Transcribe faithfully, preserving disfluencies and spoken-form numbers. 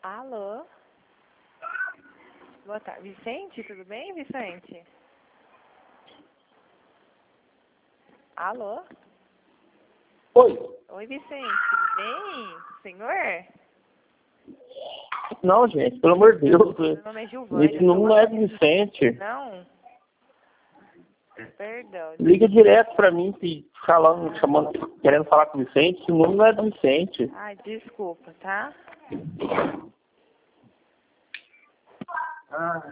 Alô? Boa tarde. Vicente, tudo bem, Vicente? Alô? Oi. Oi, Vicente, tudo bem? Senhor? Não, gente, pelo amor de Deus. Meu nome é Gilvânia. Esse número não é do Vicente. Não? Perdão. Liga direto pra mim, se falando, chamando, querendo falar com o Vicente. Esse número não é do Vicente. Ai, desculpa, tá? Ah.